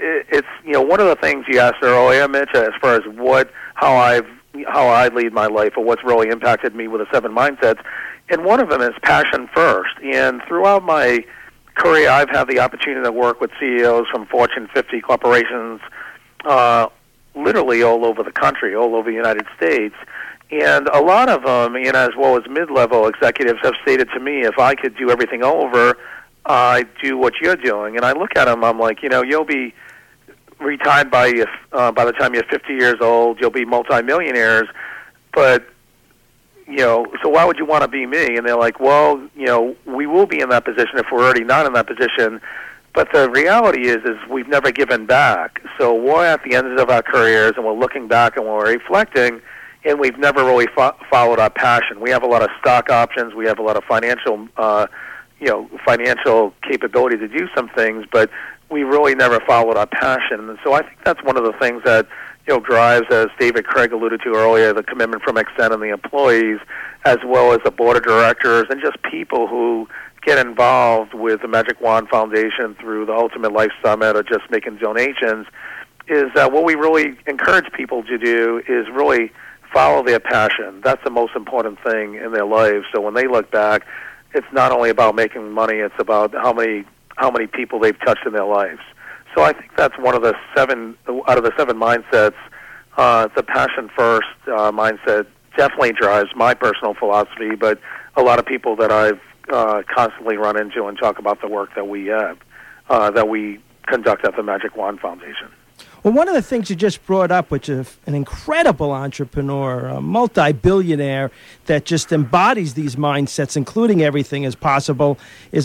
it's one of the things you asked earlier, Mitch, as far as how I lead my life or what's really impacted me with the 7 mindsets, and one of them is passion first. And throughout my career, I've had the opportunity to work with CEOs from Fortune 50 corporations, literally all over the country, all over the United States. And a lot of them, as well as mid-level executives, have stated to me, if I could do everything over, I'd do what you're doing. And I look at them, I'm like, you'll be retired by the time you're 50 years old, you'll be multimillionaires, but, so why would you want to be me? And they're like, well, we will be in that position if we're already not in that position. But the reality is we've never given back. So we're at the end of our careers, and we're looking back and we're reflecting, and we've never really followed our passion. We have a lot of stock options. We have a lot of financial capability to do some things, but we really never followed our passion. And so I think that's one of the things that drives, as David Craig alluded to earlier, the commitment from Extend and the employees, as well as the board of directors and just people who get involved with the Magic Wand Foundation through the Ultimate Life Summit or just making donations, is that what we really encourage people to do is really follow their passion. That's the most important thing in their lives. So when they look back, it's not only about making money, it's about how many people they've touched in their lives. So I think that's one of the 7 out of the 7 mindsets. The passion first mindset definitely drives my personal philosophy, but a lot of people that I've constantly run into and talk about the work that we have, that we conduct at the Magic Wand Foundation. Well, one of the things you just brought up, which is an incredible entrepreneur, a multi-billionaire that just embodies these mindsets, including everything is possible, is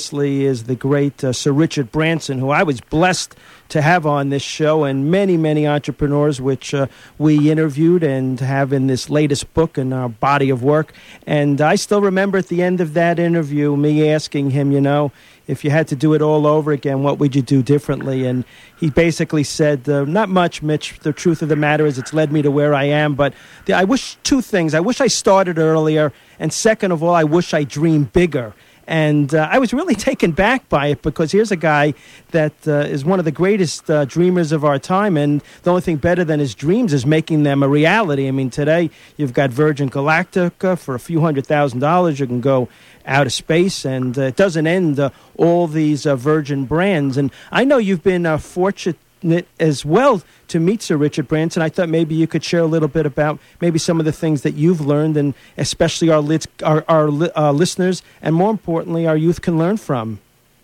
the great Sir Richard Branson, who I was blessed to have on this show, and many, many entrepreneurs which we interviewed and have in this latest book and our body of work. And I still remember at the end of that interview, me asking him, if you had to do it all over again, what would you do differently? And he basically said, not much, Mitch. The truth of the matter is it's led me to where I am. But I wish 2 things. I wish I started earlier. And second of all, I wish I dreamed bigger. And I was really taken back by it, because here's a guy that is one of the greatest dreamers of our time, and the only thing better than his dreams is making them a reality. I mean, today you've got Virgin Galactica for a few $100,000. You can go out of space, and it doesn't end all these Virgin brands. And I know you've been fortunate as well to meet Sir Richard Branson. I thought maybe you could share a little bit about maybe some of the things that you've learned, and especially our listeners, and more importantly, our youth can learn from.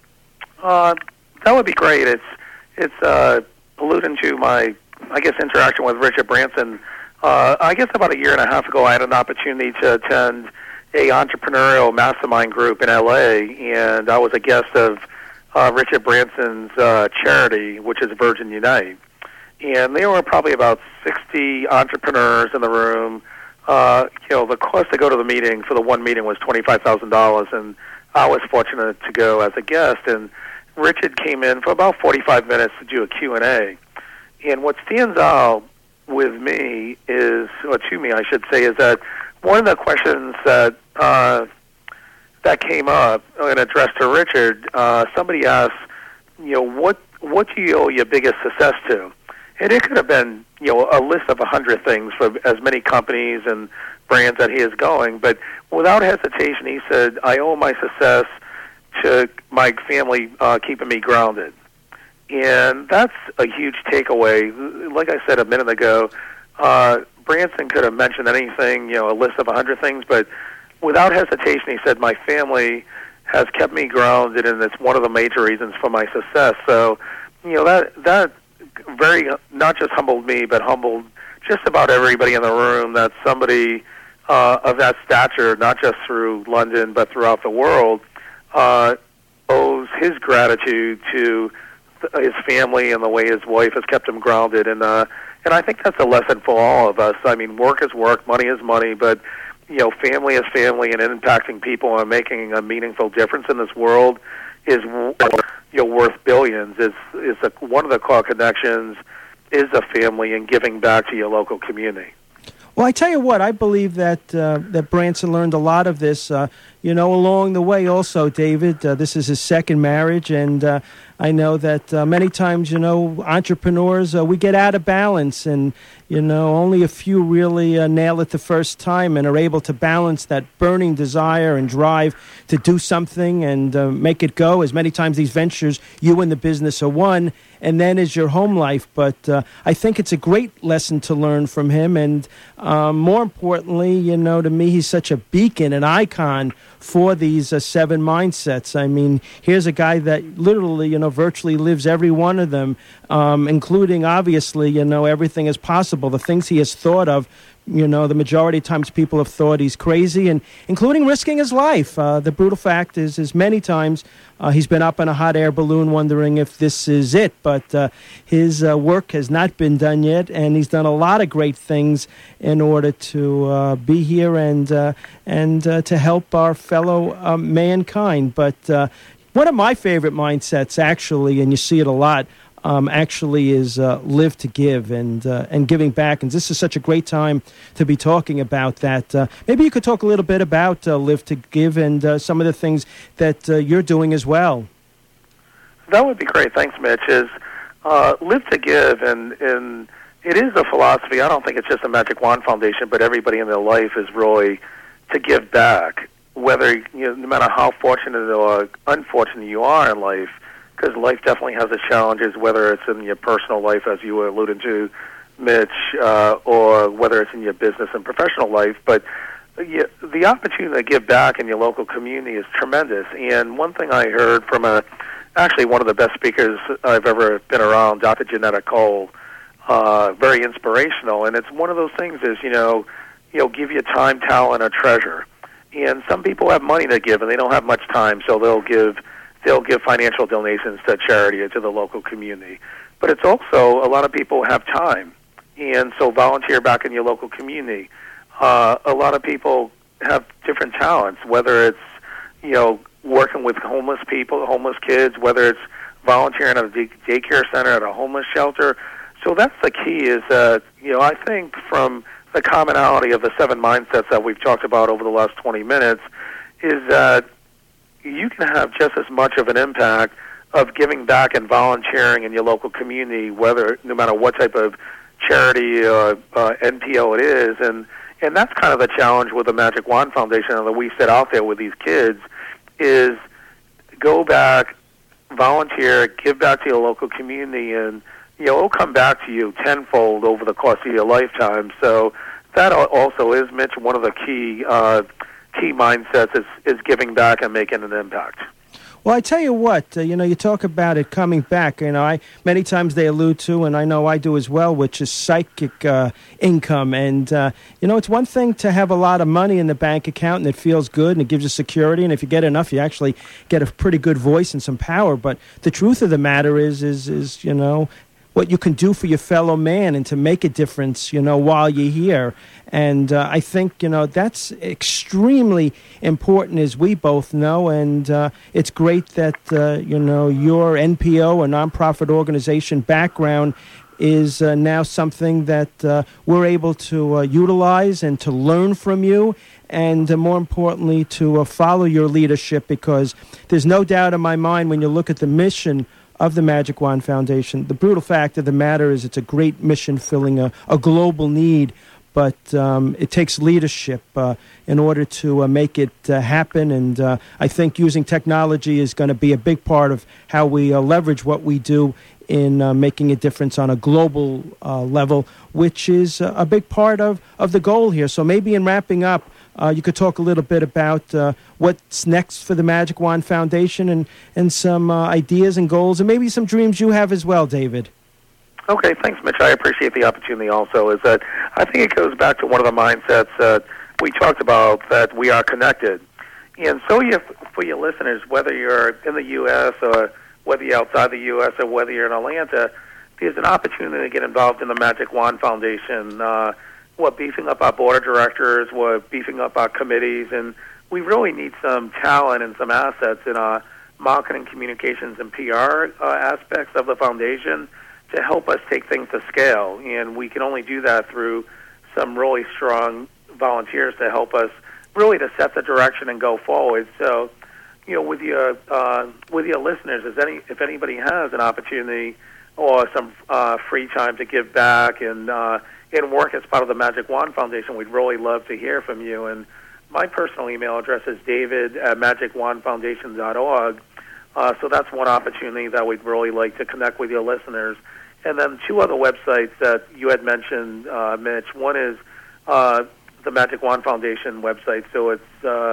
That would be great. It's alluding to my, interaction with Richard Branson. About a year and a half ago, I had an opportunity to attend a entrepreneurial mastermind group in L.A., and I was a guest of Richard Branson's charity, which is Virgin Unite. And there were probably about 60 entrepreneurs in the room. The cost to go to the meeting for the one meeting was $25,000, and I was fortunate to go as a guest. And Richard came in for about 45 minutes to do a Q&A. And what stands out with me is, or to me, I should say, is that one of the questions that came up and addressed to Richard, somebody asked, what do you owe your biggest success to? And it could have been, a list of 100 things for as many companies and brands that he is going. But without hesitation, he said, I owe my success to my family keeping me grounded. And that's a huge takeaway. Like I said a minute ago, Branson could have mentioned anything, a list of 100 things, but without hesitation, he said, my family has kept me grounded, and it's one of the major reasons for my success. So, that very, not just humbled me, but humbled just about everybody in the room, that somebody of that stature, not just through London, but throughout the world, owes his gratitude to his family and the way his wife has kept him grounded. And I think that's a lesson for all of us. I mean, work is work, money is money, but family is family, and impacting people and making a meaningful difference in this world is worth billions. One of the core connections is a family and giving back to your local community. Well, I tell you what, I believe that Branson learned a lot of this along the way also, David, this is his second marriage, and I know that many times, entrepreneurs, we get out of balance, and, only a few really nail it the first time and are able to balance that burning desire and drive to do something and make it go. As many times these ventures, you and the business are one, and then is your home life. But I think it's a great lesson to learn from him, and more importantly, to me, he's such a beacon, an icon for these 7 mindsets. I mean, here's a guy that literally, virtually lives every one of them, including, obviously, everything is possible. The things he has thought of, the majority of times people have thought he's crazy, and including risking his life. The brutal fact is many times he's been up in a hot air balloon wondering if this is it, but his work has not been done yet, and he's done a lot of great things in order to be here and to help our fellow mankind. But one of my favorite mindsets, actually, and you see it a lot, actually is live to give and giving back. And this is such a great time to be talking about that. Maybe you could talk a little bit about live to give and some of the things that you're doing as well. That would be great. Thanks, Mitch. Live to give, and it is a philosophy. I don't think it's just a Magic Wand Foundation, but everybody in their life is really to give back, whether, no matter how fortunate or unfortunate you are in life, because life definitely has its challenges, whether it's in your personal life, as you were alluding to, Mitch, or whether it's in your business and professional life. But the opportunity to give back in your local community is tremendous. And one thing I heard from actually one of the best speakers I've ever been around, Dr. Janetta Cole, very inspirational. And it's one of those things is, give your time, talent, or treasure. And some people have money to give, and they don't have much time, so they'll give financial donations to charity or to the local community. But it's also, a lot of people have time, and so volunteer back in your local community. A lot of people have different talents, whether it's, working with homeless people, homeless kids, whether it's volunteering at a daycare center, at a homeless shelter. So that's the key is, I think from the commonality of the 7 mindsets that we've talked about over the last 20 minutes is that you can have just as much of an impact of giving back and volunteering in your local community, no matter what type of charity or NPO it is. And that's kind of the challenge with the Magic Wand Foundation that we set out there with these kids is go back, volunteer, give back to your local community, and it'll come back to you tenfold over the course of your lifetime. So that also is, Mitch, one of the key mindsets is giving back and making an impact. Well, I tell you what, you talk about it coming back. Many times they allude to, and I know I do as well, which is psychic income. And, it's one thing to have a lot of money in the bank account, and it feels good, and it gives you security. And if you get enough, you actually get a pretty good voice and some power. But the truth of the matter is what you can do for your fellow man and to make a difference, while you're here. And I think, that's extremely important, as we both know. And it's great that, your NPO, a nonprofit organization background, is now something that we're able to utilize and to learn from you. And more importantly, to follow your leadership, because there's no doubt in my mind when you look at the mission of the Magic Wand Foundation, the brutal fact of the matter is it's a great mission filling a global need, but it takes leadership in order to make it happen. And I think using technology is going to be a big part of how we leverage what we do in making a difference on a global level, which is a big part of the goal here. So maybe in wrapping up, you could talk a little bit about what's next for the Magic Wand Foundation and some ideas and goals and maybe some dreams you have as well, David. Okay, thanks, Mitch. I appreciate the opportunity also. Is that I think it goes back to one of the mindsets that we talked about, that we are connected. And so for your listeners, whether you're in the U.S. or whether you're outside the U.S. or whether you're in Atlanta, there's an opportunity to get involved in the Magic Wand Foundation. We're beefing up our board of directors, we're beefing up our committees, and we really need some talent and some assets in our marketing, communications, and PR aspects of the foundation to help us take things to scale. And we can only do that through some really strong volunteers to help us really to set the direction and go forward. So, with your listeners, if anybody has an opportunity or some free time to give back and work as part of the Magic Wand Foundation, we'd really love to hear from you. And my personal email address is david@magicwandfoundation.org. So that's one opportunity that we'd really like to connect with your listeners. And then two other websites that you had mentioned, Mitch. One is the Magic Wand Foundation website, so it's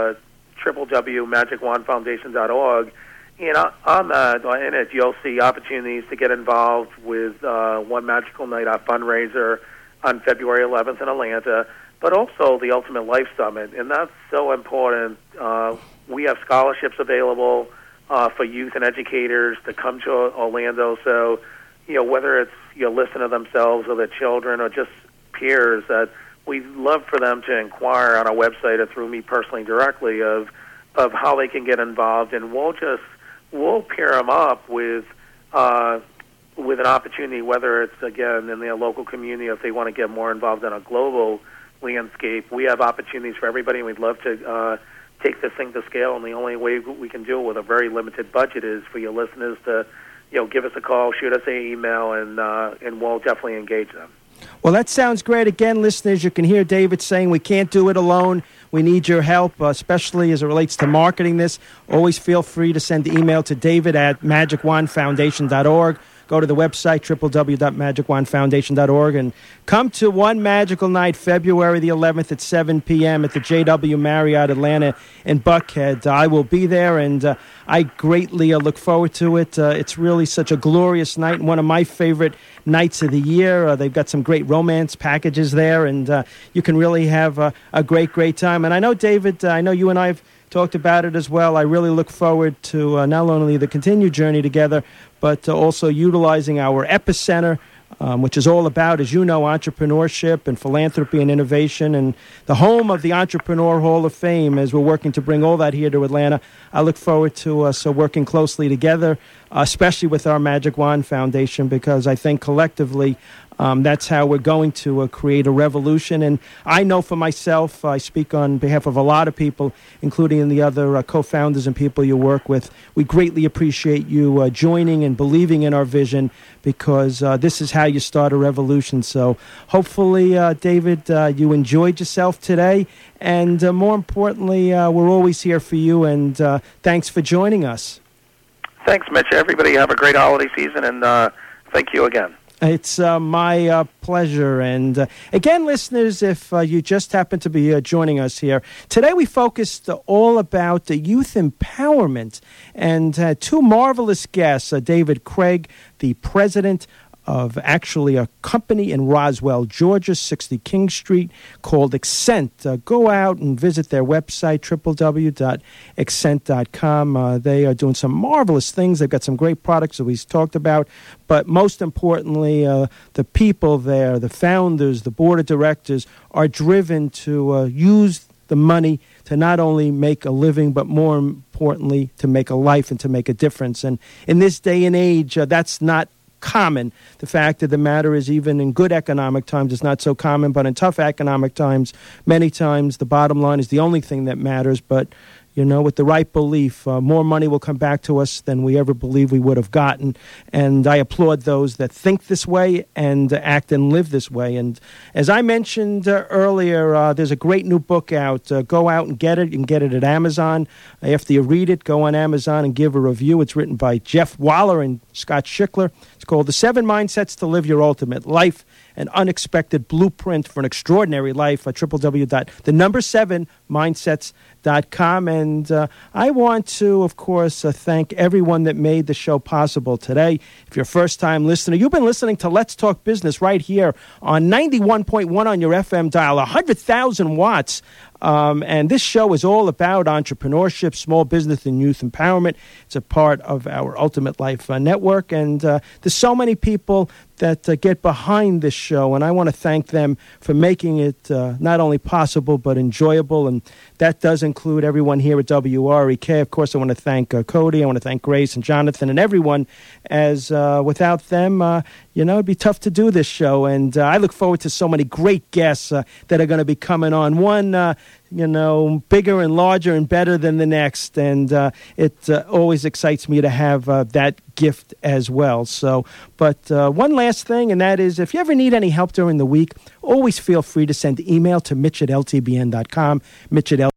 www.magicwandfoundation.org. And on that, in it, you'll see opportunities to get involved with One Magical Night, our fundraiser on February 11th in Atlanta, but also the Ultimate Life Summit. And that's so important. We have scholarships available for youth and educators to come to Orlando. So, whether it's your listener themselves or their children or just peers, that we'd love for them to inquire on our website or through me personally directly of how they can get involved, and we'll pair them up with an opportunity, whether it's again in their local community, or if they want to get more involved in a global landscape. We have opportunities for everybody, and we'd love to take this thing to scale. And the only way we can do it with a very limited budget is for your listeners to, give us a call, shoot us an email, and we'll definitely engage them. Well, that sounds great. Again, listeners, you can hear David saying we can't do it alone. We need your help, especially as it relates to marketing this. Always feel free to send the email to david@magicwandfoundation.org. Go to the website, www.magicwandfoundation.org, and come to One Magical Night, February the 11th at 7 p.m. at the JW Marriott Atlanta in Buckhead. I will be there, and I greatly look forward to it. It's really such a glorious night, and one of my favorite nights of the year. They've got some great romance packages there, and you can really have a great, great time. And I know, David, I know you and I have talked about it as well. I really look forward to not only the continued journey together, but also utilizing our epicenter, which is all about, as you know, entrepreneurship and philanthropy and innovation, and the home of the Entrepreneur Hall of Fame, as we're working to bring all that here to Atlanta. I look forward to us working closely together, especially with our Magic Wand Foundation, because I think collectively that's how we're going to create a revolution. And I know for myself, I speak on behalf of a lot of people, including the other co-founders and people you work with. We greatly appreciate you joining and believing in our vision, because this is how you start a revolution. So hopefully, David, you enjoyed yourself today. And more importantly, we're always here for you. And thanks for joining us. Thanks, Mitch. Everybody have a great holiday season, and thank you again. It's my pleasure. And again, listeners, if you just happen to be joining us here, today we focused all about youth empowerment, and two marvelous guests, David Craig, the president of actually a company in Roswell, Georgia, 60 King Street, called Accent. Go out and visit their website, www.accent.com. They are doing some marvelous things. They've got some great products that we've talked about. But most importantly, the people there, the founders, the board of directors, are driven to use the money to not only make a living, but more importantly, to make a life and to make a difference. And in this day and age, that's not common. The fact of the matter is, even in good economic times, it's not so common, but in tough economic times, many times the bottom line is the only thing that matters. But with the right belief, more money will come back to us than we ever believed we would have gotten. And I applaud those that think this way and act and live this way. And as I mentioned earlier, there's a great new book out. Go out and get it. You can get it at Amazon. After you read it, go on Amazon and give a review. It's written by Jeff Waller and Scott Schickler. It's called The 7 Mindsets to Live Your Ultimate Life, an Unexpected Blueprint for an Extraordinary Life at www.7mindsets.com. And I want to, of course, thank everyone that made the show possible today. If you're a first-time listener, you've been listening to Let's Talk Business right here on 91.1 on your FM dial, 100,000 watts. And this show is all about entrepreneurship, small business, and youth empowerment. It's a part of our Ultimate Life Network. And there's so many people that get behind this show, and I want to thank them for making it not only possible but enjoyable. And that does include everyone here at WREK. Of course, I want to thank Cody. I want to thank Grace and Jonathan and everyone, as without them, it'd be tough to do this show. And I look forward to so many great guests that are going to be coming on. One bigger and larger and better than the next. And it always excites me to have that gift as well. So, but one last thing, and that is if you ever need any help during the week, always feel free to send email to Mitch at ltbn.com, Mitch at